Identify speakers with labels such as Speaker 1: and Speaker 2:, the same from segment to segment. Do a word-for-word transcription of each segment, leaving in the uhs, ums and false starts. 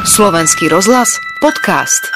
Speaker 1: Slovenský rozhlas podcast.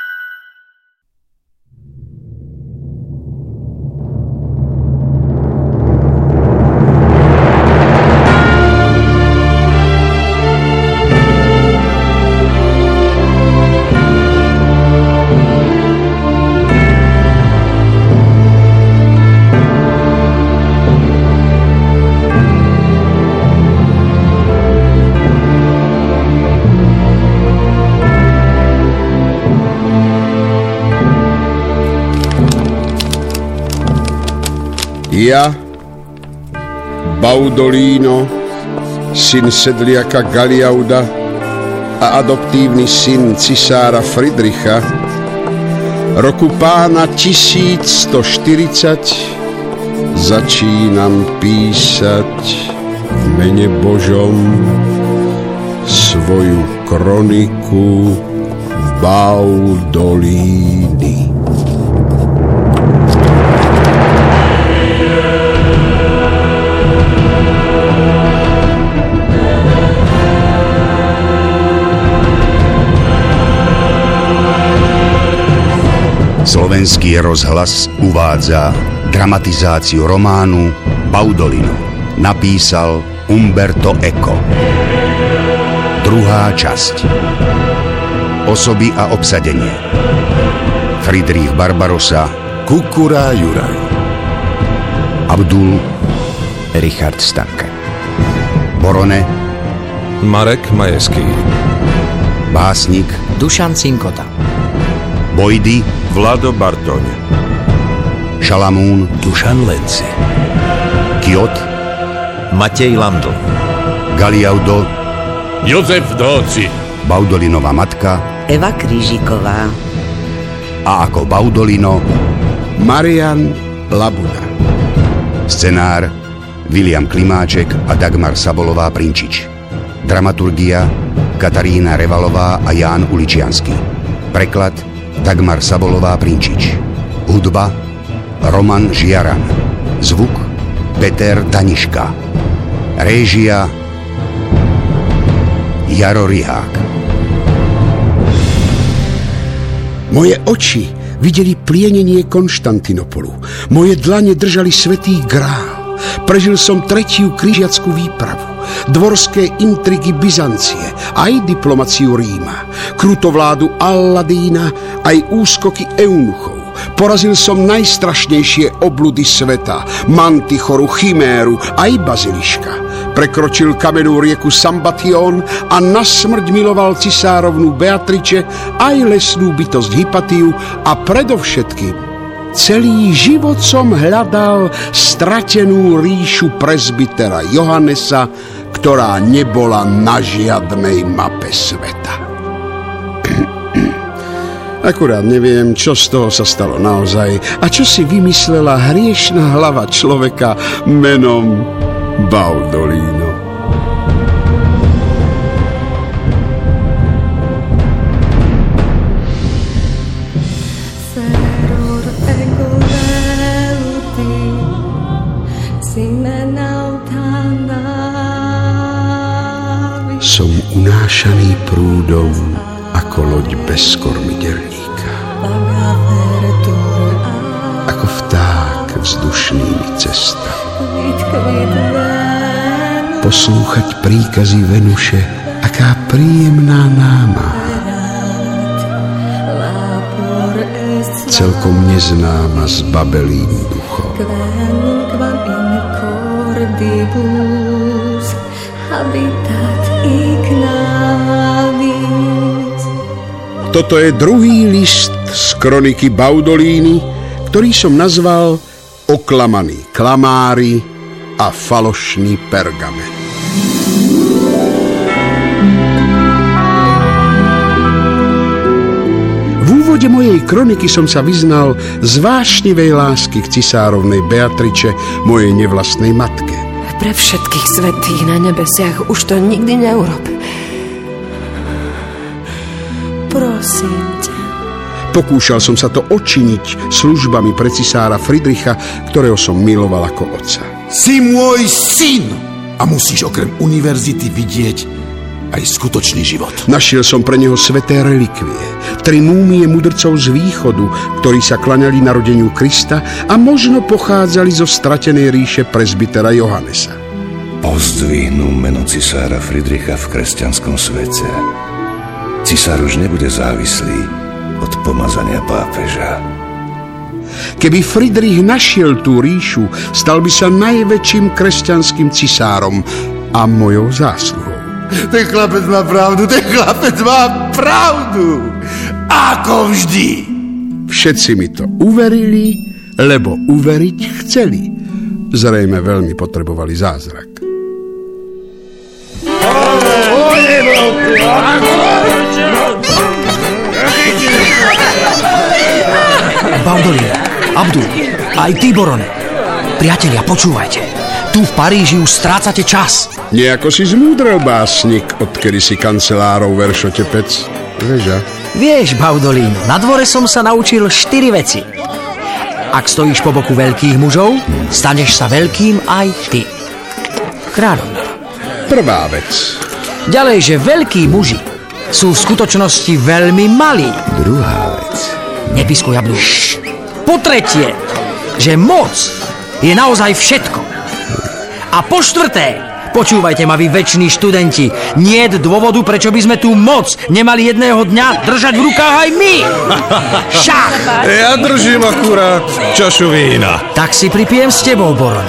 Speaker 2: Ja, Baudolino, syn sedliaka Galiauda a adoptívny syn cisára Friedricha, roku pána tisícstoštyridsať začínam písať v mene Božom svoju kroniku Baudolíny.
Speaker 3: Slovenský rozhlas uvádza dramatizáciu románu Baudolino. Napísal Umberto Eco. Druhá časť. Osoby a obsadenie. Friedrich Barbarossa, Kukura Juraj. Abdul, Richard Stanke. Borone,
Speaker 4: Marek Majeský.
Speaker 3: Básnik,
Speaker 5: Dušan Cinkota.
Speaker 3: Bojdy,
Speaker 4: Vlado Bartoň.
Speaker 3: Šalamún,
Speaker 6: Dušan Lenci.
Speaker 3: Kiot,
Speaker 6: Matej Landl.
Speaker 3: Galiaudo,
Speaker 7: Jozef Dóci.
Speaker 3: Baudolinova matka
Speaker 5: Eva Krížiková.
Speaker 3: a ako Baudolino
Speaker 2: Marian Labuda.
Speaker 3: Scenár Viliam Klimáček a Dagmar Sabolová-Prinčič. Dramaturgia Katarína Revalová a Ján Uličiansky. Preklad Dagmar Sabolová-Prinčič. Hudba Roman Žiaran. Zvuk Peter Daniška. Réžia Jaro Rihák.
Speaker 2: Moje oči videli plienenie Konštantinopolu. Moje dlane držali svätý grál. Prežil som tretiu križiackú výpravu. Dvorské intrigy Byzancie, aj diplomaciu Ríma, krutovládu Aladína, aj úskoky eunuchov. Porazil som najstrašnejšie obludy sveta, Mantichoru, Chiméru, aj Baziliška. Prekročil kamenú rieku Sambation a nasmrť miloval cisárovnú Beatriče, aj lesnú bytosť Hypatiu a predovšetkým celý život som hľadal stratenú ríšu prezbytera Johannesa, ktorá nebola na žiadnej mape sveta. Akurát neviem, čo z toho sa stalo naozaj a čo si vymyslela hriešna hlava človeka menom Baudolino. Som unášaný prúdom ako loď bez kormidelníka, ako vták vzdušnými cestami. Poslúchať príkazy Venuše, aká príjemná námaha. Celkom neznáma s babelým duchom. Toto je druhý list z kroniky Baudolíny, ktorý som nazval Oklamaní klamári a falošný pergamen. V úvode mojej kroniky som sa vyznal z vášnivej lásky k cisárovnej Beatriče, mojej nevlastnej matke.
Speaker 8: Pre všetkých svätých na nebesiach už to nikdy neurob. Prosím ťa.
Speaker 2: Pokúšal som sa to odčiniť službami pre cisára Friedricha, ktorého som miloval ako otca.
Speaker 9: Si môj syn a musíš okrem univerzity vidieť aj skutočný život.
Speaker 2: Našiel som pre neho sveté relikvie, tri múmie mudrcov z východu, ktorí sa klaňali narodeniu Krista a možno pochádzali zo stratenej ríše presbytera Johannesa.
Speaker 10: Pozdvihnú meno cisára Friedricha v kresťanskom svete. Cisár už nebude závislý od pomazania pápeža.
Speaker 2: Keby Friedrich našiel tú ríšu, stal by sa najväčším kresťanským cisárom a mojou zásluhou.
Speaker 9: Ten chlapec má pravdu, ten chlapec má pravdu. Ako vždy.
Speaker 2: Všetci mi to uverili, lebo uveriť chceli. Zrejme veľmi potrebovali zázrak.
Speaker 5: Baudolín, Abdul, aj ty, Borone. Priatelia, počúvajte. Tu v Paríži už strácate čas.
Speaker 2: Nejako si zmúdrel, básnik, odkedy si kancelárov veršotepec. Veža.
Speaker 5: Vieš, Baudolín, na dvore som sa naučil štyri veci. Ak stojíš po boku veľkých mužov, staneš sa veľkým aj ty. Kráľovna.
Speaker 2: Prvá vec.
Speaker 5: Ďalej, že veľkí muži sú v skutočnosti veľmi malí.
Speaker 3: Druhá vec.
Speaker 5: Nepískuj, Abdul. Po tretie, že moc je naozaj všetko. A po štvrté, počúvajte ma, vy väčší študenti, niet dôvodu, prečo by sme tú moc nemali jedného dňa držať v rukách aj my. Šach!
Speaker 4: Ja držím akurát čašu vína.
Speaker 5: Tak si pripijem s tebou, Boron.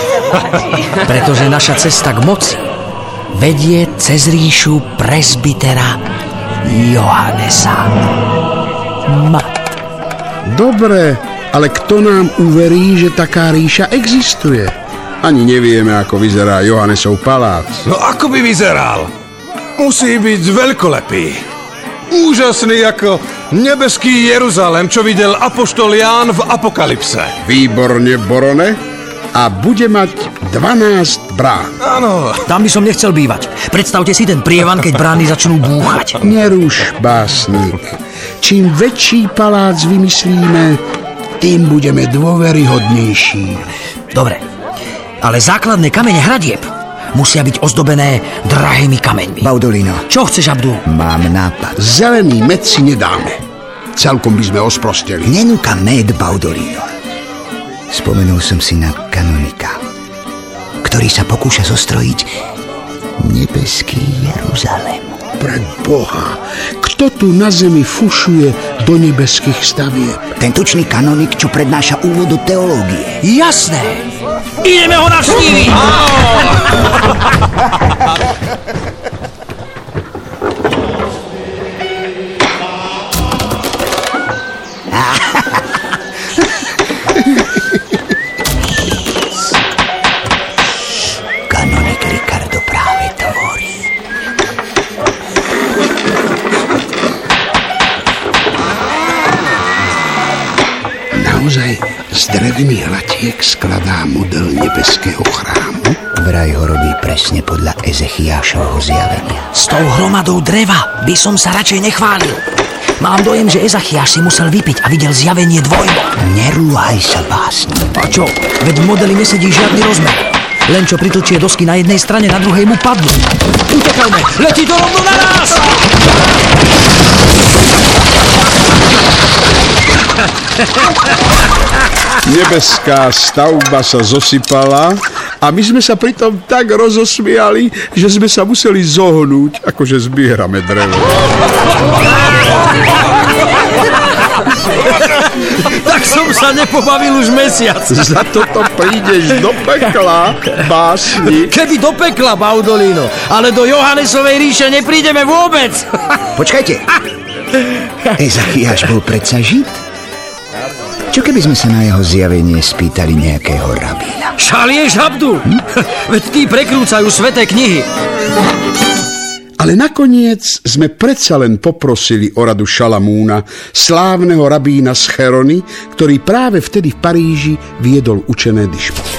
Speaker 5: Pretože naša cesta k moci vedie cez ríšu presbytera Johannesa. Mat.
Speaker 2: Dobre, ale kto nám uverí, že taká ríša existuje? Ani nevieme, ako vyzerá Johannesov palác.
Speaker 4: No ako by vyzeral? Musí byť veľkolepý. Úžasný ako nebeský Jeruzalém, čo videl apoštol Ján v Apokalypse.
Speaker 2: Výborne, Borone. A bude mať dvanásť brán.
Speaker 4: Áno.
Speaker 5: Tam by som nechcel bývať. Predstavte si ten prievan, keď brány začnú búchať.
Speaker 2: Neruš, básnik. Čím väčší palác vymyslíme, tým budeme dôveryhodnejší.
Speaker 5: Dobre, ale základné kamene hradieb musia byť ozdobené drahými kameňmi.
Speaker 3: Baudolino.
Speaker 5: Čo chceš, Abdul?
Speaker 3: Mám nápad.
Speaker 2: Zelený med si nedáme. Celkom by sme osprosteli.
Speaker 3: Nenúka med, Baudolino. Spomenul som si na kanonika, ktorý sa pokúša zostrojiť nebeský Jeruzalém.
Speaker 2: Pre Boha, kto tu na zemi fušuje do nebeských stavieb?
Speaker 3: Ten tučný kanonik, čo prednáša úvod do teológie.
Speaker 5: Jasné! Ideme ho navštíviť!
Speaker 3: Kanonik Ricardo práve tvorí.
Speaker 2: Naozaj z drevených latiek skladá model nebeského chrámu?
Speaker 3: Vraj ho robí presne podľa Ezechiášovho zjavenia.
Speaker 5: S tou hromadou dreva by som sa radšej nechválil. Mám dojem, že Ezachiáš si musel vypiť a videl zjavenie dvojbo.
Speaker 3: Nerúhaj sa, básnik.
Speaker 5: A čo? Veď v modeli nesedí žiadny rozmer. Len čo pritlčie dosky na jednej strane, na druhej mu padnú. Utekajme! Letí to rovno na nás!
Speaker 2: Nebeská stavba sa zosypala a my sme sa pritom tak rozosmiali, že sme sa museli zohnúť, akože zbierame drevo.
Speaker 5: Tak som sa nepobavil už mesiac.
Speaker 2: Za toto prídeš do pekla, básnik.
Speaker 5: Keby do pekla, Baudolino, ale do Johannesovej ríše neprídeme vôbec.
Speaker 3: Počkajte. Ezachiáš bol predsa Žid? Čo keby sme sa na jeho zjavenie spýtali nejakého rabína?
Speaker 5: Šalieš, Abdu? Hm? Veď tí prekrúcajú sväté knihy.
Speaker 2: Ale nakoniec sme predsa len poprosili o radu Šalamúna, slávneho rabína z Cherony, ktorý práve vtedy v Paríži viedol učené dišputy.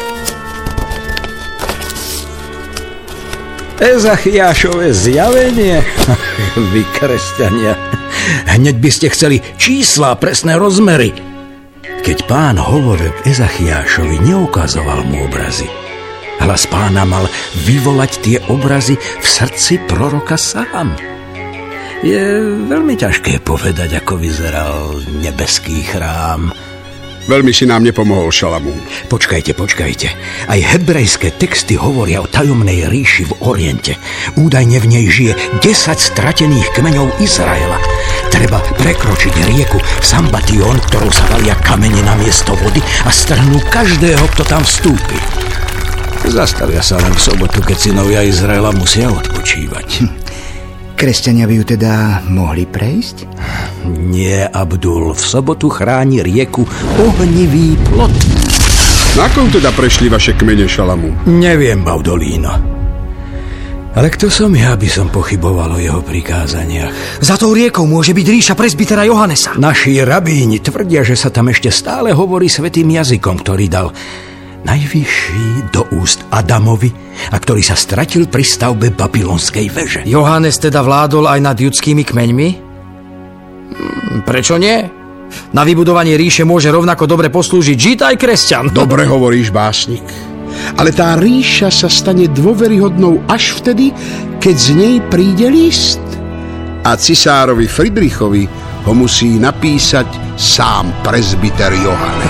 Speaker 11: Ezachiášové zjavenie? Vy, kresťania, hneď by ste chceli čísla a presné rozmery. Keď Pán hovoril k Ezachiášovi, neukazoval mu obrazy, Hlas Pána mal vyvolať tie obrazy v srdci proroka sám. Je veľmi ťažké povedať, ako vyzeral nebeský chrám.
Speaker 2: Veľmi si nám nepomohol, Šalamún.
Speaker 11: Počkajte, počkajte. Aj hebrejské texty hovoria o tajomnej ríši v Oriente. Údajne v nej žije desať stratených kmeňov Izraela. Treba prekročiť rieku Sambation, ktorou sa valia kamene na miesto vody a strhnú každého, kto tam vstúpi. Zastavia sa len v sobotu, keď synovia Izraela musia odpočívať. Hm.
Speaker 3: Kresťania by ju teda mohli prejsť?
Speaker 11: Nie, Abdul. V sobotu chráni rieku ohnivý plot.
Speaker 2: Na kom teda prešli vaše kmene, Šalamún?
Speaker 11: Neviem, Baudolino. Ale kto som ja, by som pochyboval o jeho prikázaniach?
Speaker 5: Za tou riekou môže byť ríša presbytera Johannesa.
Speaker 11: Naši rabíni tvrdia, že sa tam ešte stále hovorí svätým jazykom, ktorý dal najvyšší do úst Adamovi a ktorý sa stratil pri stavbe babylonskej veže.
Speaker 5: Johannes teda vládol aj nad judskými kmeňmi? Prečo nie? Na vybudovanie ríše môže rovnako dobre poslúžiť žid aj kresťan.
Speaker 2: Dobre hovoríš, básnik. Ale tá ríša sa stane dôveryhodnou až vtedy, keď z nej príde list. A cisárovi Fridrichovi ho musí napísať sám presbyter Johannes.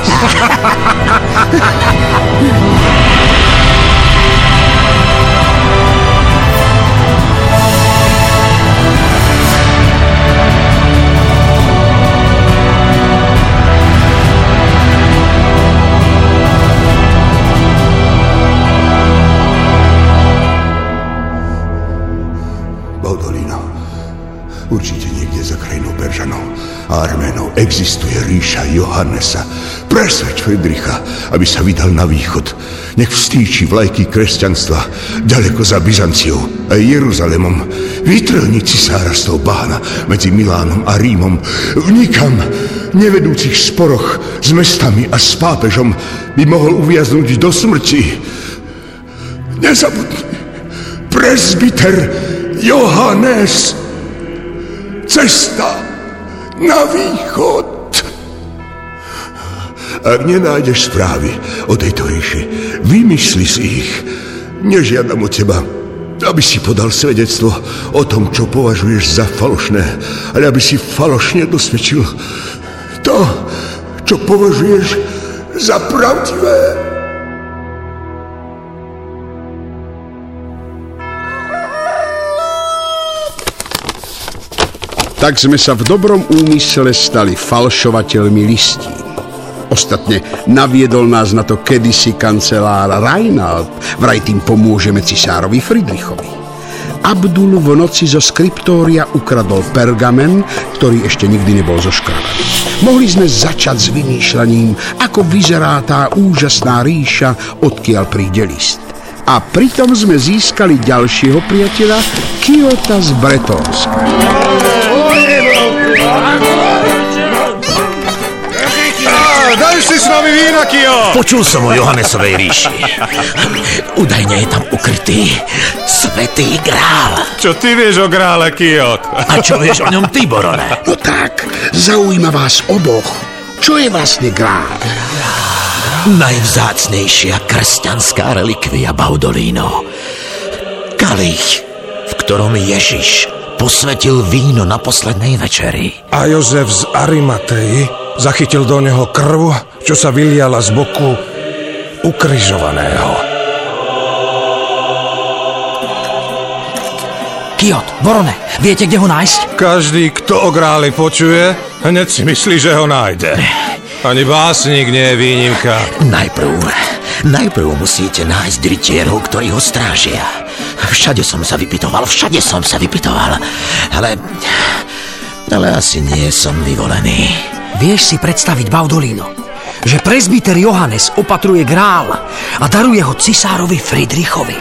Speaker 9: Baudolino, určite niekde za krajinou Peržanov a Arménov existuje ríša Johannesa. Presvedč Fridricha, aby sa vydal na východ. Nech vstýči vlajky kresťanstva ďaleko za Byzanciou a Jeruzalemom. Vytrhni cisára z toho bahna medzi Milánom a Rímom. Vnikam v nevedúcich sporoch s mestami a s pápežom by mohol uviaznuť do smrti. Nezabudni, presbyter Johannes, cesta na východ. Ak nenájdeš správy o tejto ríši, vymysli si ich. Nežiadam od teba, aby si podal svedectvo o tom, čo považuješ za falošné, ale aby si falošne dosvedčil to, čo považuješ za pravdivé.
Speaker 2: Tak sme sa v dobrom úmysle stali falšovateľmi listí. Ostatne naviedol nás na to kedysi kancelár Reinald. Vraj tým pomôžeme cisárovi Fridrichovi. Abdul v noci zo skriptória ukradol pergamen, ktorý ešte nikdy nebol zoškravaný. Mohli sme začať s vymýšľaním, ako vyzerá tá úžasná ríša, odkiaľ príde list. A pritom sme získali ďalšieho priateľa, Kiota z Bretónska.
Speaker 4: Daj si s nami vína, Kio!
Speaker 6: Počul som o Johannesovej ríši. Údajne je tam ukrytý svätý grál.
Speaker 4: Čo ty vieš o grále, Kiot?
Speaker 6: A čo vieš o ňom ty, Borone?
Speaker 2: No tak, zaujíma vás oboch. Čo je vlastne grál?
Speaker 6: Najvzácnejšia kresťanská relikvia, Baudolino. Kalich, v ktorom Ježiš posvetil víno na poslednej večeri.
Speaker 4: A Jozef z Arimatei zachytil do neho krv, čo sa vyliala z boku ukrižovaného.
Speaker 5: Kiot, Borone, viete, kde ho nájsť?
Speaker 4: Každý, kto o gráli počuje, hneď si myslí, že ho nájde. Ani básnik nie je výnimka.
Speaker 6: Najprv, najprv musíte nájsť rytierov, ktorí ho strážia. Všade som sa vypytoval, všade som sa vypytoval. Ale, ale asi nie som vyvolený.
Speaker 5: Vieš si predstaviť, Baudolino, že presbyter Johannes opatruje grál a daruje ho cisárovi Fridrichovi?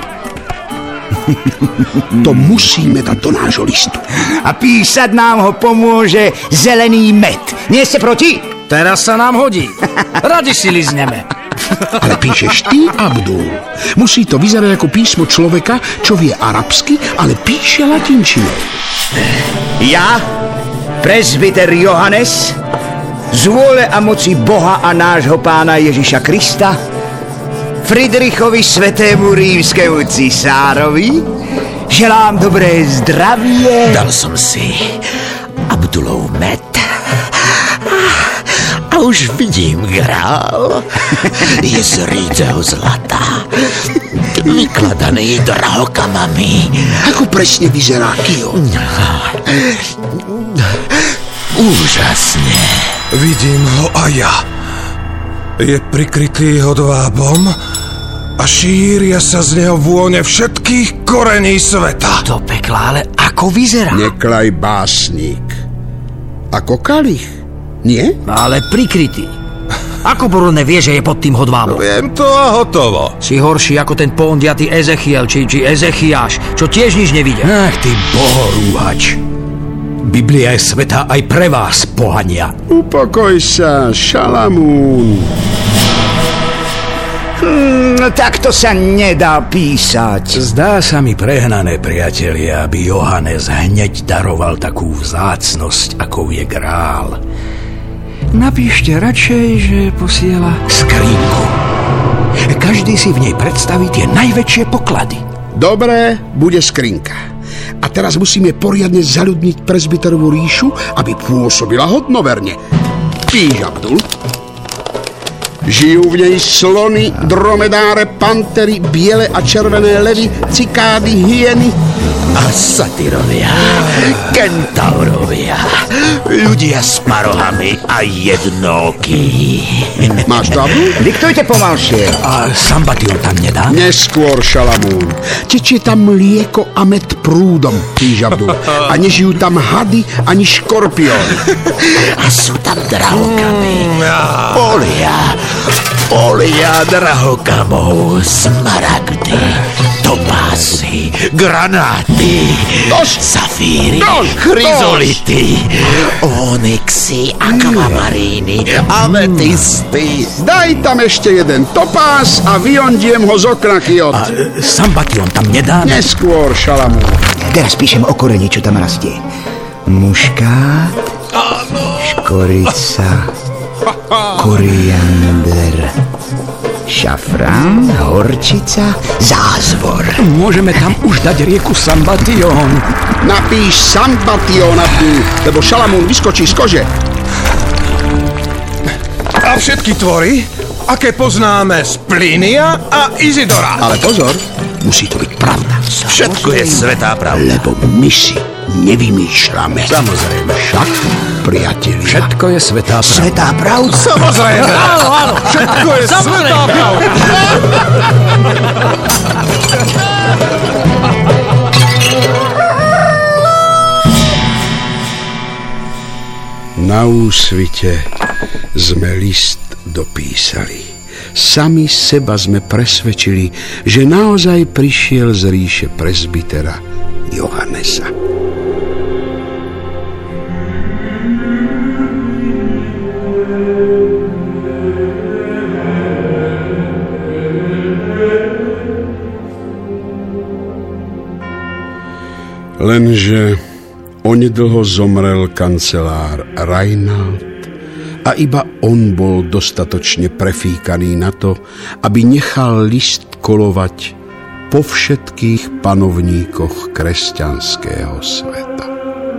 Speaker 2: To musíme dať do nášho listu.
Speaker 3: A písať nám ho pomôže zelený med. Nie ste proti?
Speaker 5: Teraz sa nám hodí. Radi si lizneme.
Speaker 2: Ale píšeš ty, Abdul. Musí to vyzerať ako písmo človeka, čo vie arabsky, ale píše latinčinou.
Speaker 3: Ja, presbyter Johannes, z vôle a moci Boha a nášho Pána Ježiša Krista, Fridrichovi svätému rímskému cisárovi želám dobré zdravie.
Speaker 6: Dal som si Abdulov med. A už vidím grál. Je z rídzeho zlata. Vykladaný drahokamami.
Speaker 2: Ako presne vyzerá Kio?
Speaker 6: Úžasne.
Speaker 4: Vidím ho aj ja. Je prikrytý hodvábom a šíria sa z neho vône všetkých korení sveta.
Speaker 5: Do pekla, ale ako vyzerá?
Speaker 2: Neklaj básnik. Ako kalich, nie?
Speaker 5: Ale prikrytý. Ako porodné vie, že je pod tým hodvábom?
Speaker 4: Viem to a hotovo.
Speaker 5: Si horší ako ten pondiatý Ezechiel, či, či Ezechiáš, čo tiež nič nevidel.
Speaker 11: Ach, ty bohorúhač. Biblia je svätá aj pre vás, pohania.
Speaker 2: Upokoj sa, Šalamún.
Speaker 3: Hmm, takto sa nedá písať.
Speaker 11: Zdá sa mi prehnané, priatelia, aby Johannes hneď daroval takú vzácnosť, akou je grál. Napíšte radšej, že posiela skrínku. Každý si v nej predstaví tie najväčšie poklady.
Speaker 2: Dobre, bude skrinka. A teraz musíme poriadne zaľudniť presbyterovú ríšu, aby pôsobila hodnoverne. Píš, Abdul. Žijú v nej slony, dromedáre, pantery, biele a červené levy, cikády, hyeny
Speaker 6: a satyrovia, kentaurovia, ľudia s parohami a jednokí.
Speaker 2: Máš to, Abdul?
Speaker 3: Diktujte pomalšie.
Speaker 11: A Sambation tam nedá?
Speaker 2: Neskôr, Šalamún. Tečie tam mlieko a med prúdom, píš, Abdul. A nežijú tam hady ani škorpióny.
Speaker 6: A sú tam drahokamy, polia, polia drahokamov, smaragdy, topásy, granáty,
Speaker 2: Dož,
Speaker 6: safíry,
Speaker 2: dož,
Speaker 6: chryzolity, onyxy, akvamaríny, ametisty.
Speaker 2: Daj tam ešte jeden topás a vyondiem ho z okna, Kiot.
Speaker 11: A Sambation tam nedá?
Speaker 2: Neskôr, Šalamún.
Speaker 3: Teraz píšem o koreni, čo tam rastie. Muškát, škorica, koriander, šafrán, horčica, zázvor.
Speaker 11: Môžeme tam už dať rieku Sambation.
Speaker 2: Napíš Sambation, Abdul, lebo Šalamún vyskočí z kože.
Speaker 4: A všetky tvory, aké poznáme z Plínia a Izidora.
Speaker 2: Ale pozor, musí to byť pravda.
Speaker 6: Všetko je svätá pravda.
Speaker 2: Lebo my si nevymýšľame.
Speaker 6: Samozrejme.
Speaker 2: Však, priatelia.
Speaker 11: Všetko je svätá pravda.
Speaker 3: Svätá pravda?
Speaker 4: Samozrejme.
Speaker 5: Áno, áno.
Speaker 4: Všetko je svätá pravda.
Speaker 2: Na úsvite sme list dopísali. Sami seba sme presvedčili, že naozaj prišiel z ríše presbytera Johannesa. Lenže onedlho zomrel kancelár Reinald a iba on bol dostatočne prefíkaný na to, aby nechal list kolovať po všetkých panovníkoch kresťanského sveta.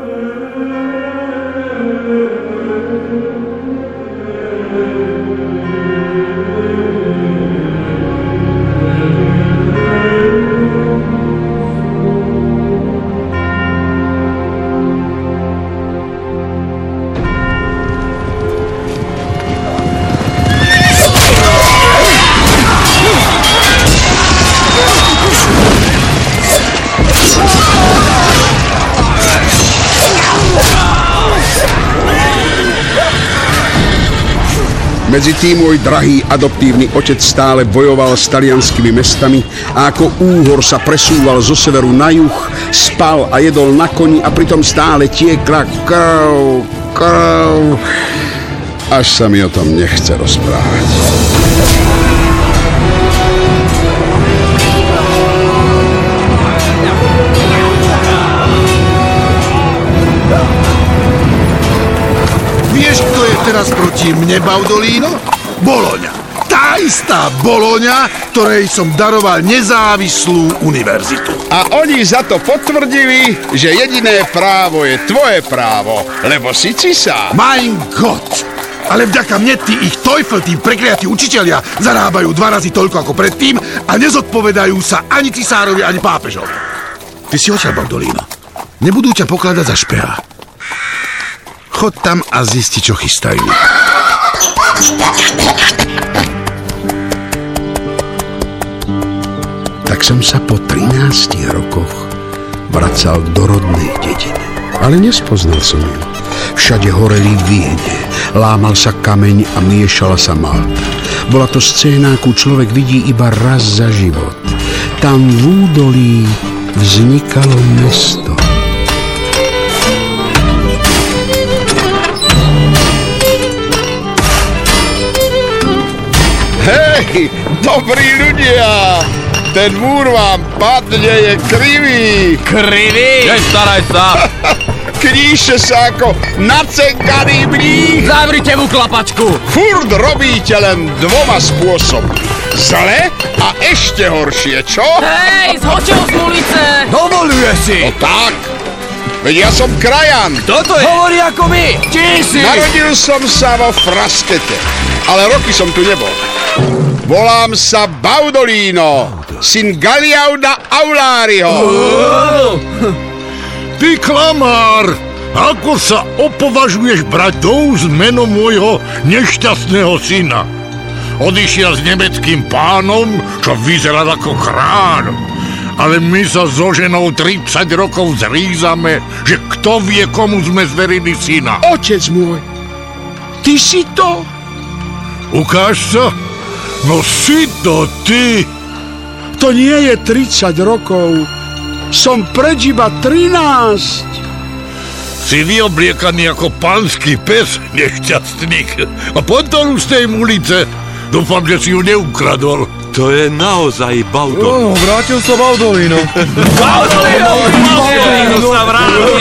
Speaker 2: Medzi tým môj drahý adoptívny otec stále bojoval s talianskými mestami a ako úhor sa presúval zo severu na juh, spal a jedol na koni a pritom stále tiekla krv, krv. Až sa mi o tom nechce rozprávať.
Speaker 9: Vieš, kto je teraz proti mne, Baudolino? Bologna. Tá tá istá Bologna, ktorej som daroval nezávislú univerzitu.
Speaker 2: A oni za to potvrdili, že jediné právo je tvoje právo, lebo si cisár.
Speaker 9: Mein Gott! Ale vďaka mne tí ich Teufel, tí prekliatí učitelia, zarábajú dva razy toľko ako predtým a nezodpovedajú sa ani cisárovi, ani pápežovi. Ty si odtiaľ, Baudolino. Nebudú ťa pokladať za špeha. Chod tam a zisti, čo chystajú.
Speaker 2: Tak som sa po trinástich rokoch vracal do rodnej dediny. Ale nespoznal som ju. Všade horeli viene, lámal sa kameň a miešala sa malta. Bola to scéna, akú človek vidí iba raz za život. Tam v údolí vznikalo mesto. Hej, dobrí ľudia! Ten múr vám padne, je krivý.
Speaker 7: Krivý? Nestaraj sa.
Speaker 2: Kníše sa ako nacenkaný mních.
Speaker 5: Zavrite mu klapačku.
Speaker 2: Furt robíte len dvoma spôsobmi. Zle a ešte horšie, čo?
Speaker 5: Hej, zhočil z ulice.
Speaker 7: Dovoluje si.
Speaker 2: No tak. Veď ja som krajan.
Speaker 7: Kto to je?
Speaker 5: Hovorí ako my. Čím si?
Speaker 2: Narodil som sa vo Fraskete, ale roky som tu nebol. Volám sa Baudolino, syn Galiauda Aulariho.
Speaker 12: Ty klamár, ako sa opovažuješ brať do úst meno môjho nešťastného syna? Odišiel s nemeckým pánom, čo vyzerá ako kráľ. Ale my sa so ženou tridsať rokov zrízame, že kto vie, komu sme zverili syna.
Speaker 2: Otec môj, ty si to?
Speaker 12: Ukáž sa? No si to ty.
Speaker 2: To nie je tridsať rokov. Som preč iba trinásť.
Speaker 12: Si vyobliekaný ako pánsky pes, nešťastník. A potom z tej ulice. Dúfam, že si ju neukradol.
Speaker 7: To je naozaj Baudolino.
Speaker 4: Oh, vrátil sa Baudolino.
Speaker 7: Baudolino! Baudolino sa vrátil!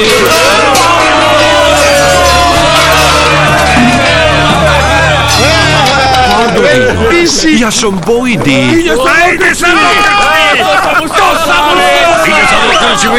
Speaker 2: Ty si...
Speaker 7: Ja som Bojdy.
Speaker 12: Ide sa do krčmy!
Speaker 7: To sa bude!
Speaker 12: Ide sa do krčmy!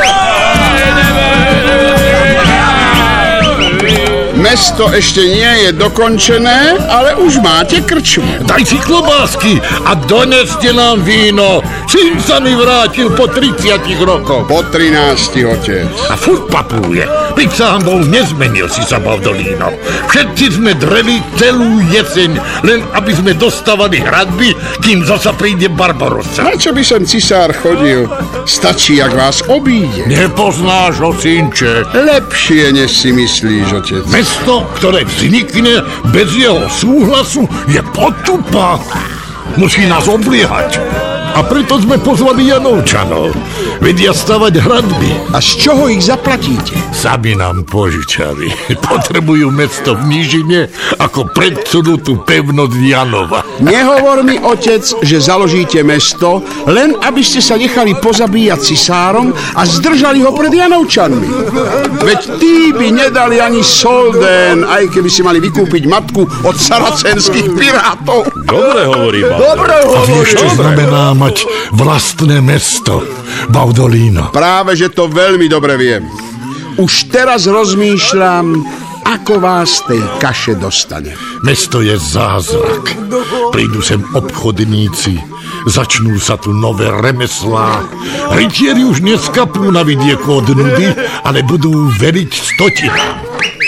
Speaker 2: Mesto ešte nie je dokončené, ale už máte krčmu.
Speaker 12: Daj si klobásky a doneste nám víno. Syn sa mi vrátil po tridsiatich rokoch.
Speaker 2: Po trinástich, otec.
Speaker 12: A furt papuje. Veď sám bol nezmenil si sa, Baudolino. Všetci sme dreli celú jeseň, len aby sme dostávali hradby, kým zasa príde Barbarossa.
Speaker 2: Na čo by som cisár chodil? Stačí, ak vás obíde.
Speaker 12: Nepoznáš ho, synče.
Speaker 2: Lepšie, než si myslíš, otec.
Speaker 12: Mesto, ktoré vznikne bez jeho súhlasu, je potupa. Musí nás obliehať. A preto sme pozvali Janovčanov. Vedia stavať hradby.
Speaker 2: A z čoho ich zaplatíte?
Speaker 12: Sami nám požičali. Potrebujú mesto v nížine ako predsunutú pevnosť Janova.
Speaker 2: Nehovor mi, otec, že založíte mesto, len aby ste sa nechali pozabíjať cisárom a zdržali ho pred Janovčanmi. Veď tí by nedali ani soldén, aj keby si mali vykúpiť matku od saracenských pirátov.
Speaker 7: Dobre hovorí, Baudolino.
Speaker 2: Dobre
Speaker 12: A
Speaker 2: hovorí.
Speaker 12: vieš, čo znamená mať vlastné mesto, Baudolino?
Speaker 2: Práve, že to veľmi dobre viem. Už teraz rozmýšľam, ako vás z tej kaše dostane.
Speaker 12: Mesto je zázrak. Prídu sem obchodníci, začnú sa tu nové remeslá. Rytieri už neskapnú na vidieku od nudy, ale budú veriť stotinám.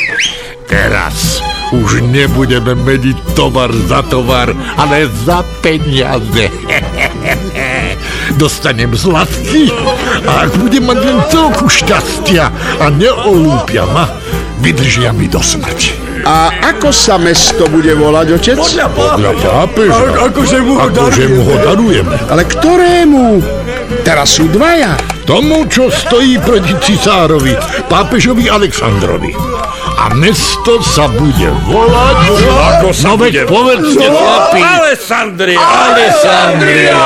Speaker 12: Teraz už nebudeme meniť tovar za tovar, ale za peniaze. Dostanem zlatky a ak budem mať len celku šťastia a neolúpia ma, vydržia mi do smrti.
Speaker 2: A ako sa mesto bude volať, otec?
Speaker 12: Podľa pápeža. Akože mu ho akože mu ho darujeme.
Speaker 2: Ale ktorému? Teraz sú dvaja.
Speaker 12: Tomu, čo stojí proti cisárovi, pápežovi Alexandrovi. A mesto sa bude volať... Ako sa no bude? Povedzte, chlapi.
Speaker 7: Alessandria! Alessandria!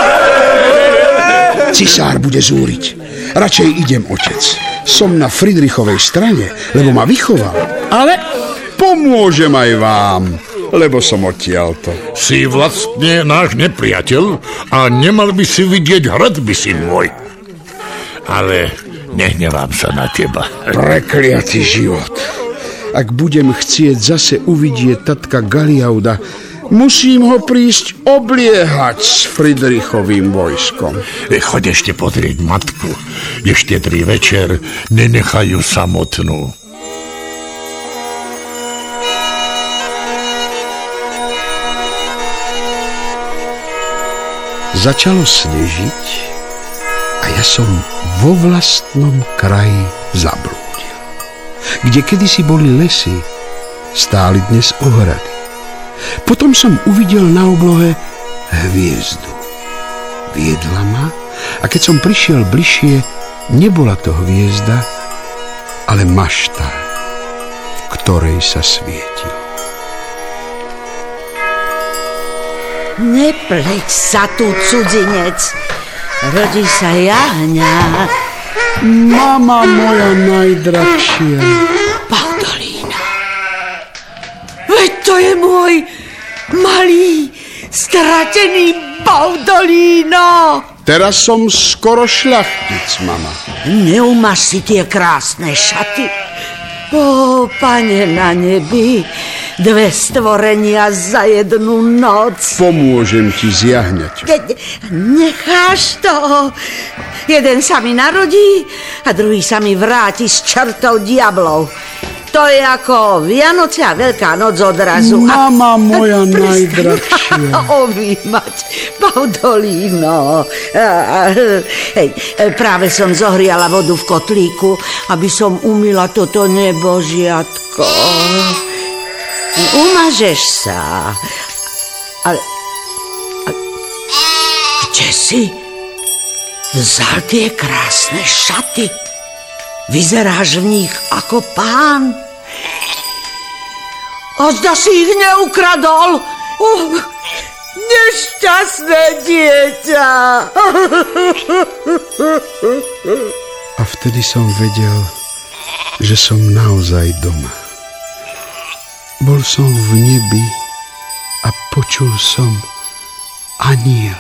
Speaker 2: Cisár bude zúriť. Radšej idem, otec. Som na Fridrichovej strane, lebo ma vychoval. Ale pomôžem aj vám. lebo som odtiaľto.
Speaker 12: Si vlastne náš nepriateľ a nemal by si vidieť hradby, syn môj. Ale nehnevám sa na teba.
Speaker 2: Prekliatý život. Ak budem chcieť zase uvidieť tatka Galiauda, musím ho prísť obliehať s Fridrichovým vojskom.
Speaker 12: Choď ešte pozrieť matku. Je štedrý večer, nenechajú samotnú.
Speaker 2: Začalo snežiť a ja som vo vlastnom kraji zablúdil. Kde kedysi boli lesy, stáli dnes ohrady. Potom som uvidel na oblohe hviezdu. Viedla ma a keď som prišiel bližšie, nebola to hviezda, ale mašta, v ktorej sa svietil.
Speaker 13: Nepleť sa tu, cudzinec. Rodí sa jahňa.
Speaker 2: Mama moja najdrahšia.
Speaker 13: Baudolíno. Veď to je môj malý, stratený Baudolíno.
Speaker 2: Teraz som skoro šľachtic, mama.
Speaker 13: Neumáš si tie krásne šaty? Ó, pane na nebi, dve stvorenia za jednu noc.
Speaker 2: Pomôžem ti s jahňaťom.
Speaker 13: Keď necháš to. Jeden sa mi narodí a druhý sa mi vráti s čertou diablov. To je ako Vianoce a Veľká noc odrazu.
Speaker 2: Mama moja najdrahšia.
Speaker 13: Objímať, Baudolíno. Hej, práve som zohriala vodu v kotlíku, aby som umyla toto nebožiatko. Umažeš sa. Ale... ale kde si vzal tie krásne šaty? Vyzeráš v nich ako pán. A zda si ich neukradol. Uh, nešťastné dieťa.
Speaker 2: A vtedy som vedel, že som naozaj doma. Bol som v nebi a počul som aniel.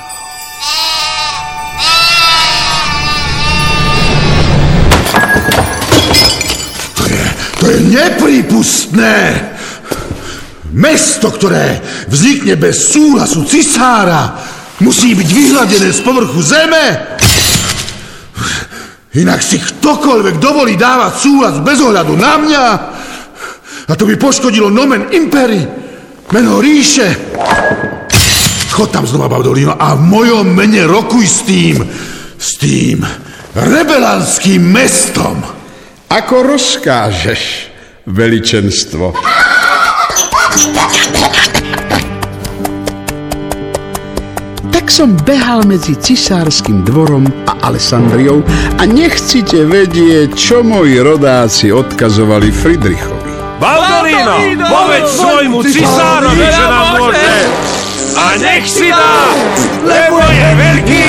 Speaker 9: To je neprípustné! Mesto, ktoré vznikne bez súhlasu cisára, musí byť vyhladené z povrchu zeme. Inak si ktokoľvek dovolí dávať súhlas bez ohľadu na mňa. A to by poškodilo nomen imperi, meno ríše. Chod tam znova, Baudolíno, a v mojom mene rokuj s tým, s tým rebelánskym mestom.
Speaker 2: Ako rozkážeš, veličenstvo. Tak som behal medzi cisárskym dvorom a Alessandriou a nechcite vedieť, čo moji rodáci odkazovali Fridrichovi.
Speaker 7: Baudolíno, povedz svojmu cisárovi, že nám môže. A nech si dá, lebo je veľký.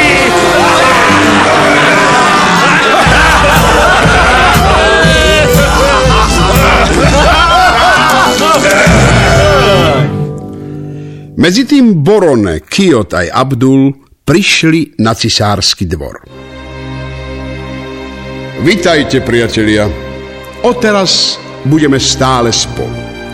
Speaker 2: Medzitým Borone, Kiot aj Abdul prišli na cisársky dvor. Vitajte, priatelia. Odteraz budeme stále spolu.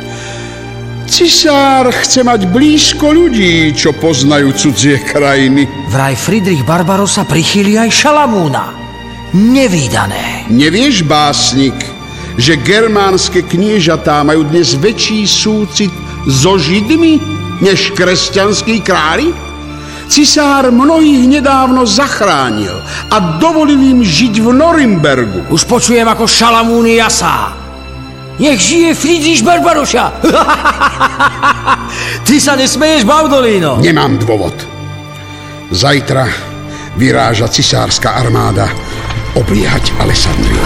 Speaker 2: Cisár chce mať blízko ľudí, čo poznajú cudzie krajiny.
Speaker 5: Vraj Fridrich Barbarossa prichýli aj Šalamúna. Nevídané.
Speaker 2: Nevieš, básnik, že germánske kniežatá majú dnes väčší súcit so Židmi než kresťanskí králi? Cisár mnohých nedávno zachránil a dovolil im žiť v Norimbergu.
Speaker 5: Už počujem, ako Šalamún jasá. Nech žije Friedrich Barbarossa. Ty sa nesmeješ, Baudolíno.
Speaker 2: Nemám dôvod. Zajtra vyráža cisárska armáda obliehať Alessandriu.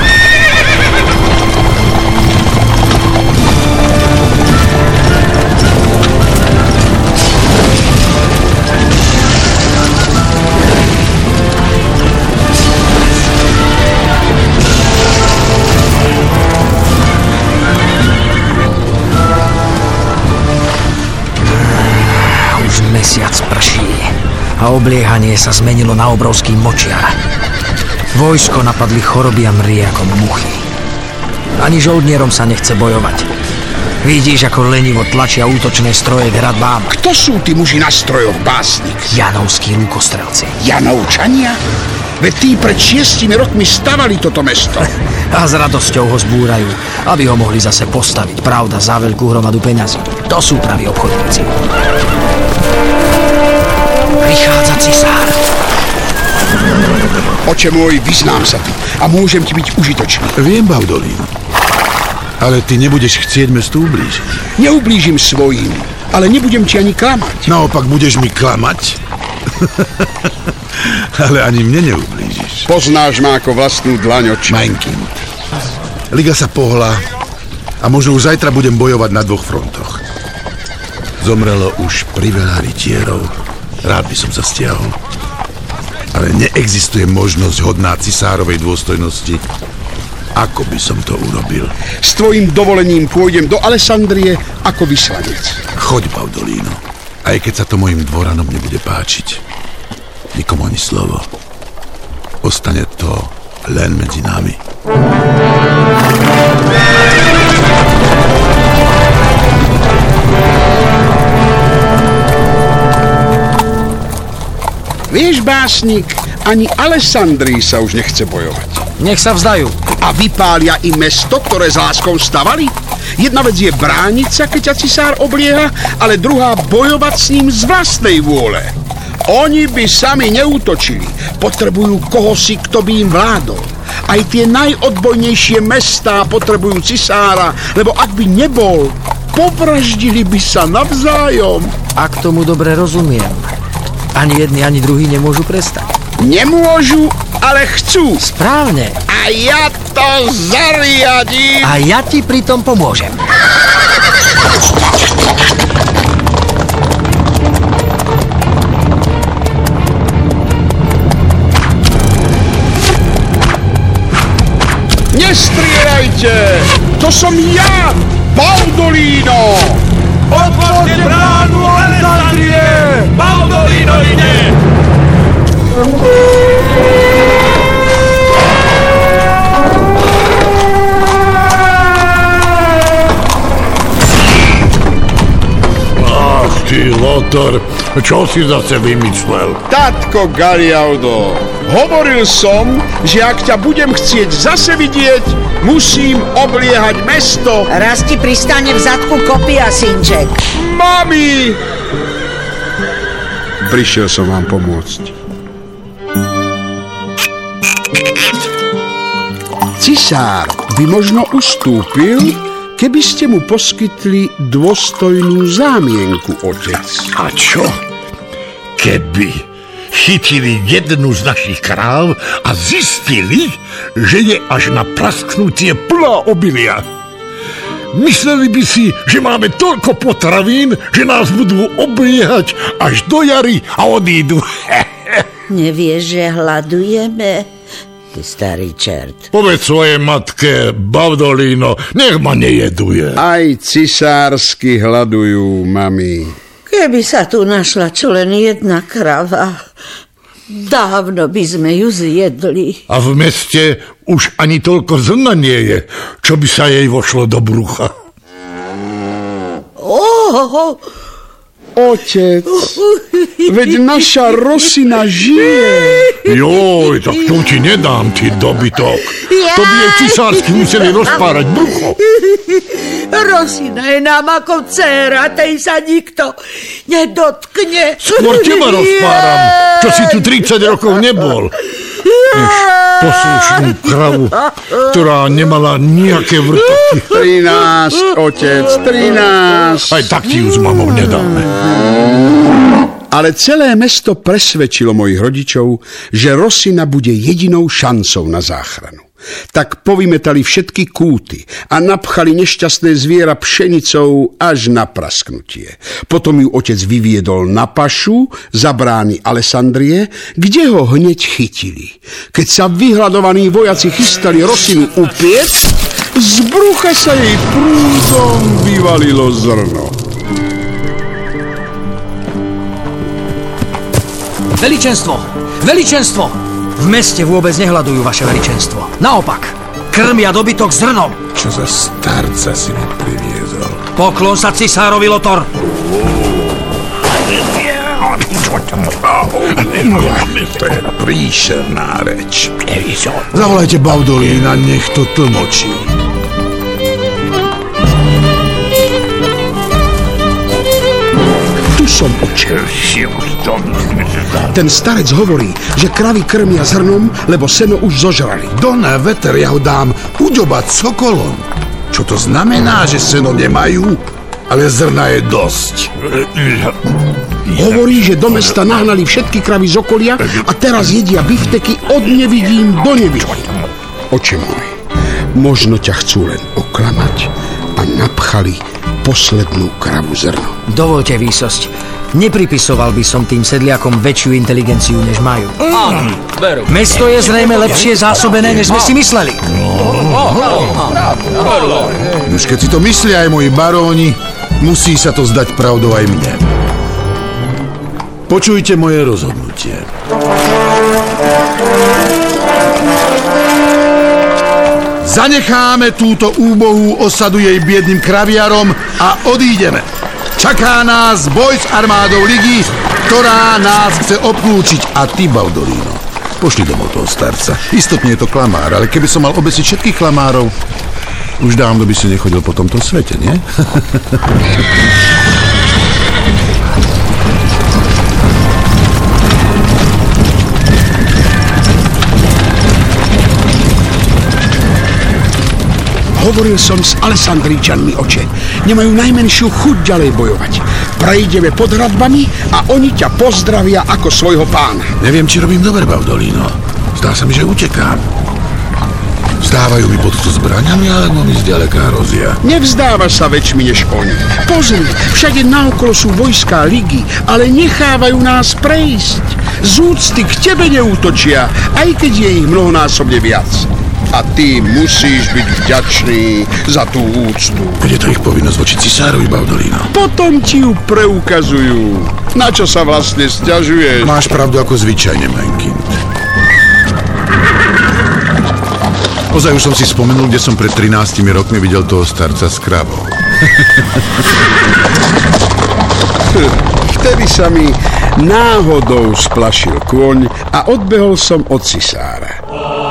Speaker 5: a obliehanie sa zmenilo na obrovský močiar. Vojsko napadli choroby a mrie ako muchy. Ani žoldnierom sa nechce bojovať. Vidíš, ako lenivo tlačia útočné stroje k hradbám.
Speaker 2: Kto sú tí muži na strojoch, básnik?
Speaker 5: Janovskí lukostrelci.
Speaker 2: Janovčania? Veď tí pred šiestimi rokmi stavali toto mesto.
Speaker 5: A s radosťou ho zbúrajú, aby ho mohli zase postaviť. Pravda, za veľkú hromadu peňazí. To sú praví obchodníci. Prichádza cisár.
Speaker 2: Oče môj, vyznám sa ti a môžem ti byť užitočný.
Speaker 4: Viem, Baudolín, ale ty nebudeš chcieť mestu ublížiť.
Speaker 2: Neublížim svojím, ale nebudem ti ani klamať.
Speaker 4: Naopak budeš mi klamať? Ale ani mne neublížiš.
Speaker 2: Poznáš ma ako vlastnú dlaň, oče.
Speaker 4: Mein Kind. Liga sa pohla a možno už zajtra budem bojovať na dvoch frontoch. Zomrelo už priveľa rytierov. Rád by som sa stiahol. Ale neexistuje možnosť hodná cisárovej dôstojnosti. Ako by som to urobil?
Speaker 2: S tvojím dovolením pôjdem do Alessandrie ako vyslanec.
Speaker 4: Choď, Baudolino. Aj keď sa to mojim dvoranom nebude páčiť. Nikomu ani slovo. Ostane to len medzi nami.
Speaker 2: Vieš, básnik, ani Alessandrii sa už nechce bojovať.
Speaker 5: Nech sa vzdajú.
Speaker 2: A vypália i mesto, ktoré s láskou stavali? Jedna vec je brániť sa, keď ťa cisár oblieha, ale druhá bojovať s ním z vlastnej vôle. Oni by sami neútočili. Potrebujú kohosi, kto by im vládol. Aj tie najodbojnejšie mestá potrebujú cisára, lebo ak by nebol, povraždili by sa navzájom.
Speaker 5: Ak tomu dobre rozumiem, ani jedni, ani druhí nemôžu prestať.
Speaker 2: Nemôžu, ale chcú.
Speaker 5: Správne.
Speaker 2: A ja to zariadím.
Speaker 5: A ja ti pri tom pomôžem.
Speaker 2: Nestrieľajte! To som ja, Baudolino!
Speaker 7: Otvorte bránu Alessandrie! Baudolino ide!
Speaker 12: Ach, ty Lothar, čo si zase vymyslel?
Speaker 2: Tatko Galiaudo, hovoril som, že ak ťa budem chcieť zase vidieť, musím obliehať mesto.
Speaker 13: Raz ti pristane v zadku kopia, synček.
Speaker 2: Mami! Prišiel som vám pomôcť. Cisár by možno ustúpil, keby ste mu poskytli dôstojnú zámienku, otec.
Speaker 12: A čo? Keby chytili jednu z našich kráv a zistili, že je až na prasknutie plná obilia. Mysleli by si, že máme toľko potravín, že nás budú obliehať až do jary a odídu.
Speaker 13: Nevieš, že hladujeme? Ty starý čert.
Speaker 12: Povedz svojej matke, Baudolino, nech ma nejeduje.
Speaker 2: Aj cisársky hľadujú, mami.
Speaker 13: Keby sa tu našla čo len jedna krava, dávno by sme ju zjedli.
Speaker 12: A v meste už ani toľko zrna nie je, čo by sa jej vošlo do brucha.
Speaker 13: Oh,
Speaker 2: otec, veď naša Rosina žije.
Speaker 12: Joj, tak to ti nedám, ty dobytok. To by jej cisársky museli rozpárať brucho.
Speaker 13: Rosina je nám ako dcéra, tej sa nikto nedotkne.
Speaker 12: Skôr teba rozpáram, čo si tu tridsať rokov nebol. Než poslušnú kravu, ktorá nemala nejaké vrtoky.
Speaker 2: Trinásť, otec, trinásť.
Speaker 12: Aj tak ti ju s mamou nedáme.
Speaker 2: Ale celé mesto presvedčilo mojich rodičov, že Rosina bude jedinou šancou na záchranu. Tak povymetali všetky kúty a napchali nešťastné zviera pšenicou až na prasknutie. Potom ju otec vyviedol na pašu za brány Alessandrie, kde ho hneď chytili. Keď sa vyhľadovaní vojaci chystali Rosinu upiec, z brucha sa jej prúdom vyvalilo zrno.
Speaker 5: Veličenstvo! Veličenstvo! V meste vôbec nehľadujú vaše veličenstvo. Naopak, krmia dobytok zrnom.
Speaker 4: Čo za starca si mi priviezol?
Speaker 5: Poklon sa cisárovi, Lotor.
Speaker 4: To je príšerná reč. Zavolajte Baudolína, nech to tlmočí.
Speaker 2: Tu som, oče. Ten starec hovorí, že kravy krmia zrnom, lebo seno už zožrali.
Speaker 4: Dona veter, ja ho dám uďobať sokolom. Čo to znamená, že seno nemajú, ale zrna je dosť?
Speaker 2: Hovorí, že do mesta nahnali všetky kravy z okolia a teraz jedia bifteky od nevidím do nevidím. Oče môj, možno ťa chcú len oklamať a napchali poslednú kravu zrno.
Speaker 5: Dovolte výsosť. Nepripisoval by som tým sedliakom väčšiu inteligenciu, než majú. Áno, veru. Mesto je zrejme lepšie zásobené, než sme si mysleli.
Speaker 4: Už keď si to myslia aj moji baróni, musí sa to zdať pravdou aj mne. Počujte moje rozhodnutie. Zanecháme túto úbohú osadu jej biedným kraviarom a odídeme. Čaká nás boj s armádou Ligy, ktorá nás chce obklúčiť. A ty, Baudolino, pošli domov toho starca. Istotne je to klamár, ale keby som mal obesiť všetkých klamárov, už dávno by si nechodil po tomto svete, nie?
Speaker 2: Hovoril som s Alessandríčanmi, oče. Nemajú najmenšiu chuť ďalej bojovať. Prejdeme pod hradbami a oni ťa pozdravia ako svojho pána.
Speaker 4: Neviem, či robím dobre, Baudolino. Zdá sa mi, že utekám. Vzdávajú mi pod to zbraňami, alebo mi zďaleka hrozia?
Speaker 2: Nevzdávaš sa väčšmi než oni. Pozri, všade naokolo sú vojská Ligy, ale nechávajú nás prejsť. Z úcty k tebe neútočia, aj keď je ich mnohonásobne viac. A ty musíš byť vďačný za tú úctu.
Speaker 4: Veď je to ich povinnosť voči cisárovi, Baudolino.
Speaker 2: Potom ti ju preukazujú. Na čo sa vlastne sťažuješ?
Speaker 4: Máš pravdu ako zvyčajne, mein Kind. Ozaj už som si spomenul, kde som pred trinástimi rokmi videl toho starca s kravou.
Speaker 2: Vtedy sa mi náhodou splašil kôň a odbehol som od cisára.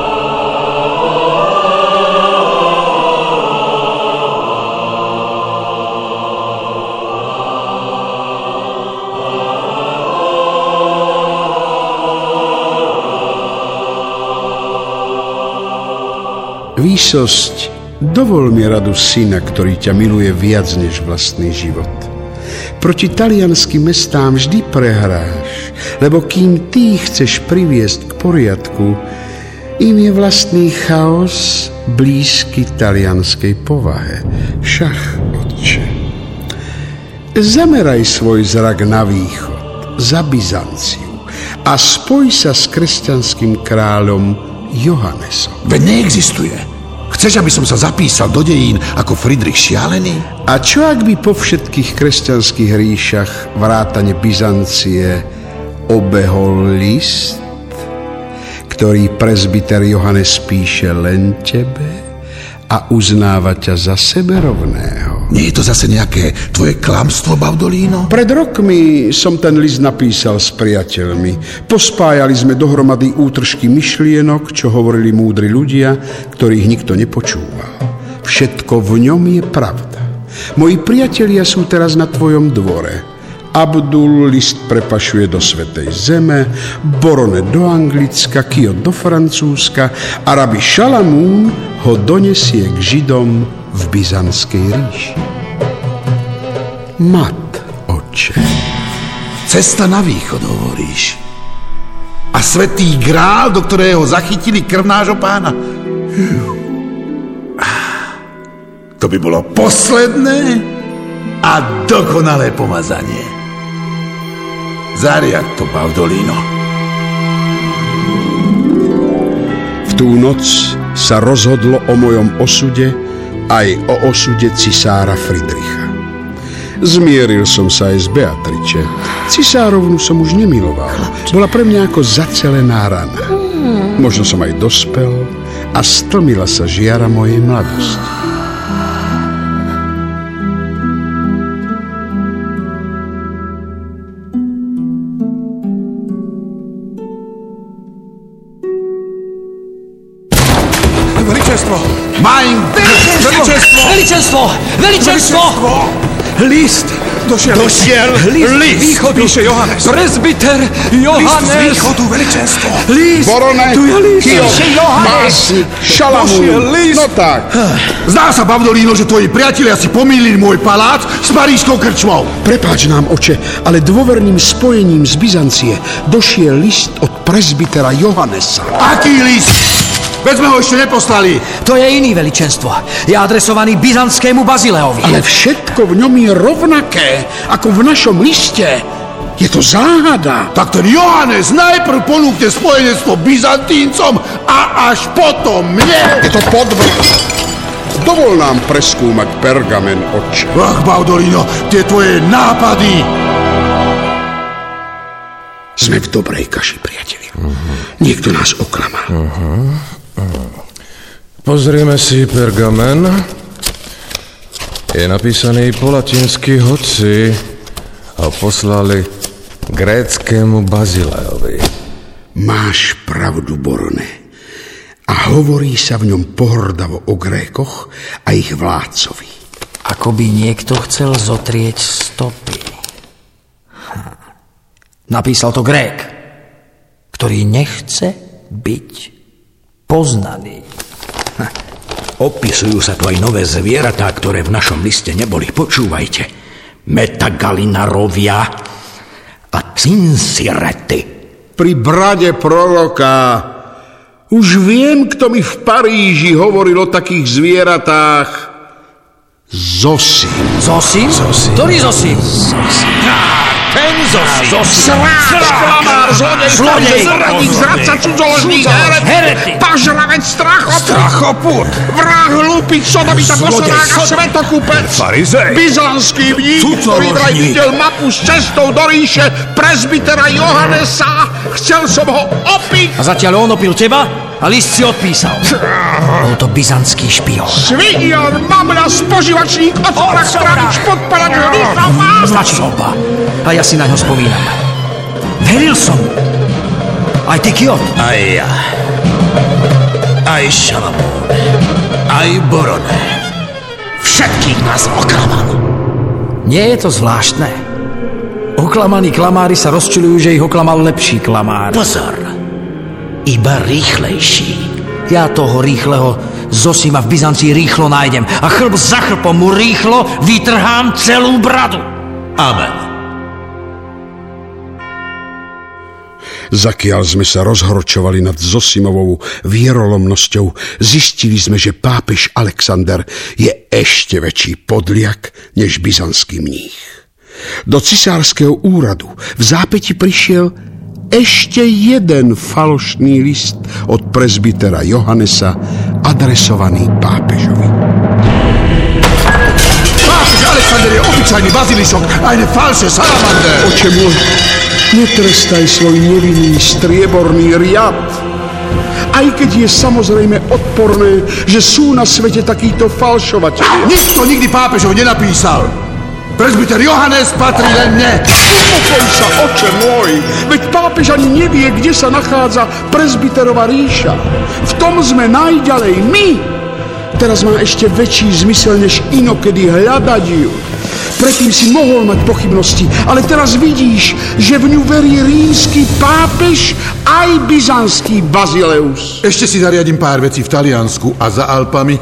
Speaker 2: Výsosť, dovol mi radu syna, ktorý ťa miluje viac než vlastný život. Proti talianským mestám vždy prehráš, lebo kým ty chceš priviesť k poriadku, im je vlastný chaos blízky talianskej povahe. Šach, otče. Zameraj svoj zrak na východ, za Byzanciu a spoj sa s kresťanským kráľom Johannesom.
Speaker 4: Veď neexistuje. Chceš, aby som sa zapísal do dejín ako Friedrich Šialený?
Speaker 2: A čo ak by po všetkých kresťanských ríšach vrátane Byzancie obehol list, ktorý presbyter Johannes píše len tebe a uznáva ťa za seberovného?
Speaker 4: Nie je to zase nejaké tvoje klamstvo, Baudolino?
Speaker 2: Pred rokmi som ten list napísal s priateľmi. Pospájali sme dohromady útržky myšlienok, čo hovorili múdri ľudia, ktorých nikto nepočúval. Všetko v ňom je pravda. Moji priatelia sú teraz na tvojom dvore. Abdul list prepašuje do Svätej Zeme, Borone do Anglicka, Kiot do Francúzska a rabi Šalamún ho donesie k Židom v Byzantskej ríši. Mat, oče.
Speaker 4: Cesta na východ, hovoríš. A svätý grál, do ktorého zachytili krv nášho pána. To by bolo posledné a dokonalé pomazanie. Zariad to, Baudolino.
Speaker 2: V tú noc sa rozhodlo o mojom osude aj o osude cisára Friedricha. Zmieril som sa aj z Beatriče. Cisárovnu som už nemiloval. Bola pre mňa ako zacelená rana. Možno som aj dospel a stlmila sa žiara mojej mladosti.
Speaker 4: Mein
Speaker 5: Veličenstvo! Veličenstvo! Veličenstvo!
Speaker 7: List! Došiel!
Speaker 4: Došiel
Speaker 7: list!
Speaker 4: list.
Speaker 7: Východu! Píše Johannes! Presbyter Johannes!
Speaker 4: List z východu, veličenstvo!
Speaker 7: List!
Speaker 2: Borone,
Speaker 7: Tu je list!
Speaker 2: Píše Básnik, Šalamún!
Speaker 7: list!
Speaker 2: No tak!
Speaker 4: Zdá sa, Bavdolino, že tvoji priatelia si pomýlili môj palác s parížskou krčmou.
Speaker 2: Prepáč nám, oče, ale dôverným spojením z Byzancie došiel list od presbytera Johannesa.
Speaker 4: Aký list? Veď sme ho ešte neposlali.
Speaker 5: To je iný, veličenstvo. Je adresovaný byzantskému Bazileovi.
Speaker 2: Ale všetko v ňom je rovnaké, ako v našom liste. Je to záhada.
Speaker 4: Tak ten Johannes najprv ponúkne spojenectvo Byzantíncom a až potom mne.
Speaker 2: Je to podvrat. Dovol nám preskúmať pergamen, oče.
Speaker 4: Ach, Baudolino, tie tvoje nápady.
Speaker 2: Sme v dobrej kaši, priatelia. Uh-huh. Niekto nás oklamal.
Speaker 7: Uh-huh. Pozrieme si pergamen. Je napísaný po latinsky hoci a poslali gréckému Bazileovi.
Speaker 2: Máš pravdu, Borone. A hovorí sa v ňom pohrdavo o Grékoch a ich vládcovi.
Speaker 5: Ako by niekto chcel zotrieť stopy. Napísal to Grék, ktorý nechce byť poznaný.
Speaker 11: Opisujú sa tu aj nové zvieratá, ktoré v našom liste neboli. Počúvajte. Metagalinarovia a cinsirety.
Speaker 2: Pri brade proroka. Už viem, kto mi v Paríži hovoril o takých zvieratách. Zosim.
Speaker 5: Zosim?
Speaker 7: Zosim.
Speaker 5: Ktorý Zosim?
Speaker 11: Zosim.
Speaker 5: Ten Zosim.
Speaker 2: Sráč, klamár, zlodej,
Speaker 5: Zlodej,
Speaker 2: zradník, zradca, cudzoložník, heretik, pažravec, strachoput,
Speaker 7: Strachoput.
Speaker 2: vrah, lupič, sodomita, posodák a svetokúpec,
Speaker 7: Farizej.
Speaker 2: byzantský mních, ktorý vraj videl mapu s cestou do ríše presbytera Johannesa. Chcel som ho opiť.
Speaker 5: A zatiaľ on opil teba a list si odpísal. Bol to byzantský špion.
Speaker 2: Svinior, mamľa, spožívačník, otvorák, stránič, podparač, hlúcha, vás.
Speaker 5: Stačí oba. A ja si na ňo spomínam. Veril som. Aj ty, Kiot.
Speaker 6: Aj ja. Aj Šalamún. Aj Borone. Všetkých nás oklamal.
Speaker 5: Nie je to zvláštne. Oklamaní klamári sa rozčilujú, že ich oklamal lepší klamár.
Speaker 6: Pozor. Iba rýchlejší.
Speaker 5: Ja toho rýchleho Zosima v Byzancii rýchlo nájdem a chlb za chlpom mu rýchlo vytrhám celú bradu.
Speaker 6: Amen.
Speaker 2: Zakiaľ sme sa rozhorčovali nad Zosimovou vierolomnosťou, zistili sme, že pápež Alexander je ešte väčší podliak než byzantský mních. Do cisárskeho úradu v zápäti prišiel ešte jeden falošný list od presbytera Johannesa, adresovaný pápežovi.
Speaker 4: Pápež Alexander je obyčajný bazilišok, eine falsche salamander.
Speaker 2: Oče môj, netrestaj svoj nevinný strieborný riad. Aj keď je samozrejme odporné, že sú na svete takíto falšovateľi.
Speaker 4: Nikto nikdy pápežov nenapísal. Presbyter Johannes patrí len mne.
Speaker 2: Upokoj sa, oče môj, veď pápež ani nevie, kde sa nachádza presbyterová ríša. V tom sme najďalej my. Teraz má ešte väčší zmysel, než inokedy hľadať ju. Predtým si mohol mať pochybnosti, ale teraz vidíš, že v ňu verí rímsky pápež aj byzantský Bazileus.
Speaker 4: Ešte si zariadím pár vecí v Taliansku a za Alpami.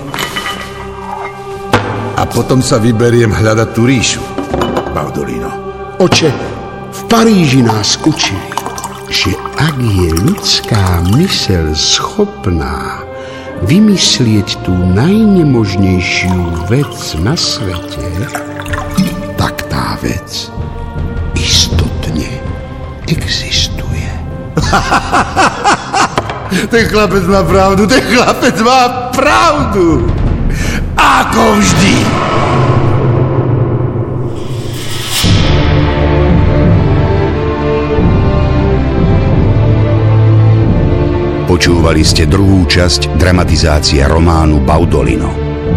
Speaker 4: A potom sa vyberiem hľadať tú ríšu, Baudolino.
Speaker 2: Oče, v Paríži nás učili, že ak je ľudská myseľ schopná vymyslieť tú najnemožnejšiu vec na svete, tak tá vec istotne existuje.
Speaker 4: Ten chlapec má pravdu, ten chlapec má pravdu. Ako vždy.
Speaker 3: Počúvali ste druhú časť dramatizácie románu Baudolino.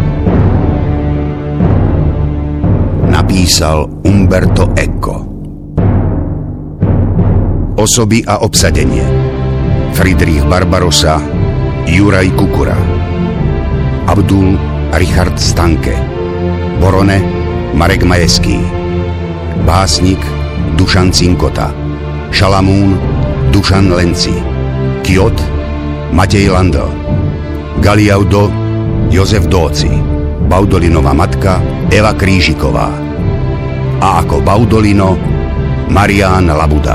Speaker 3: Napísal Umberto Eco. Osoby a obsadenie: Friedrich Barbarossa, Juraj Kukura, Abdul Richard Stanke, Borone Marek Majeský, Básnik Dušan Cinkota, Šalamún Dušan Lenci, Kiot Matej Landl, Galiaudo Jozef Dóci, Baudolinova matka Eva Krížiková a ako Baudolino Marián Labuda.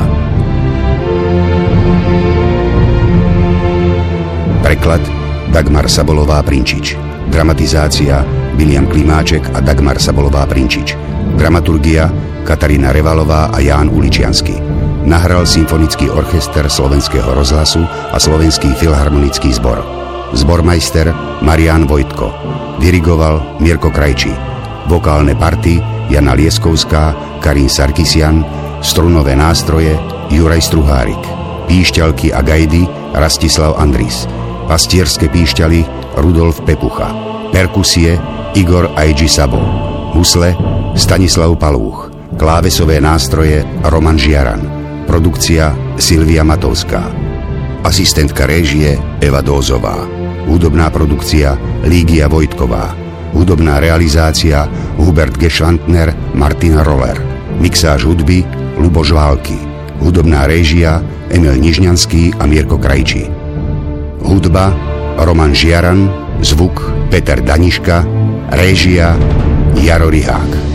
Speaker 3: Preklad Dagmar Sabolová-Prinčič. Dramatizácia Biliam Klimáček a Dagmar Sabolová-Prinčič. Dramaturgia Katarína Revalová a Ján Uličiansky. Nahral Symfonický orchester Slovenského rozhlasu a Slovenský filharmonický zbor. Zbormajster Marián Vojtko. Dirigoval Mirko Krajčí. Vokálne party Jana Lieskovská, Karin Sarkisian. Strunové nástroje Juraj Struhárik. Píšťalky a gajdy Rastislav Andris. Pastierské píšťaly Rudolf Pepucha. Perkusie Igor Ajji Sabo. Husle Stanislav Palúch. Klávesové nástroje Roman Žiaran. Produkcia Silvia Matovská. Asistentka réžie Eva Dózová. Hudobná produkcia Lígia Vojtková. Hudobná realizácia Hubert Geschwantner, Martin Roller. Mixáž hudby Luboš Války. Hudobná réžia Emil Nižňanský a Mirko Krajčí. Hudba Roman Žiaran. Zvuk Peter Daniška. Réžia Jaro Rihák.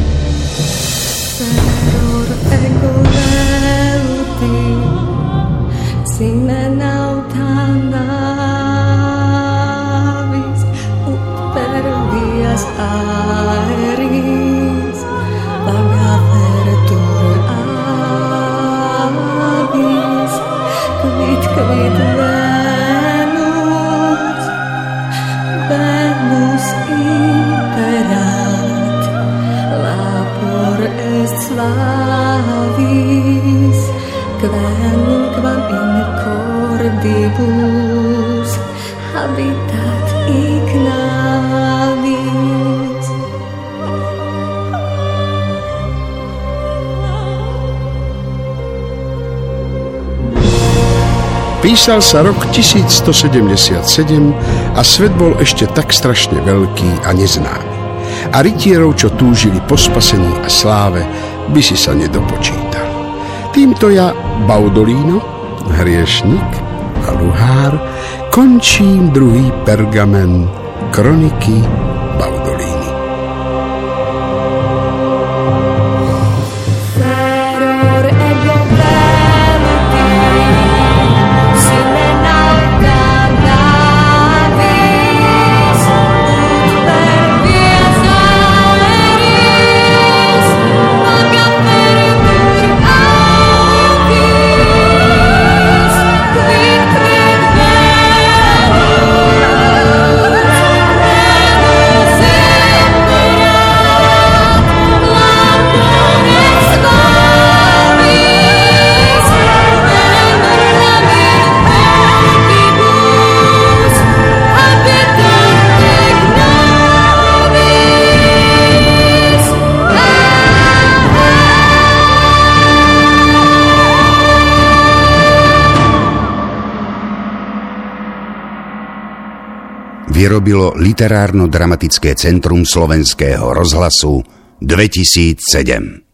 Speaker 14: Habitat ignavis.
Speaker 2: Písal sa rok tisícstosedemdesiatsedem a svet bol ešte tak strašne veľký a neznámy. A rytierov, čo túžili po spasení a sláve, by si sa nedopočítal. Týmto ja, Baudolino, hriešnik a luhár, končím druhý pergamen kroniky Baudolíny. Vyrobilo Literárno-dramatické centrum Slovenského rozhlasu dvetisícsedem.